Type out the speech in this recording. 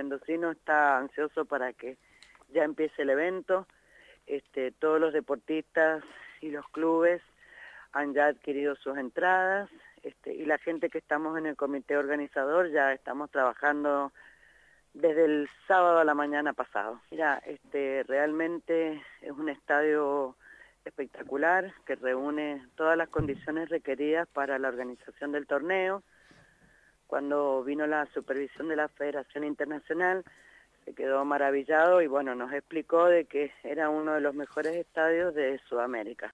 mendocino está ansioso para que ya empiece el evento. Todos los deportistas y los clubes han ya adquirido sus entradas, y la gente que estamos en el comité organizador ya estamos trabajando desde el sábado a la mañana pasado. Mira, realmente es un estadio espectacular que reúne todas las condiciones requeridas para la organización del torneo. Cuando vino la supervisión de la Federación Internacional, se quedó maravillado y bueno, nos explicó de que era uno de los mejores estadios de Sudamérica.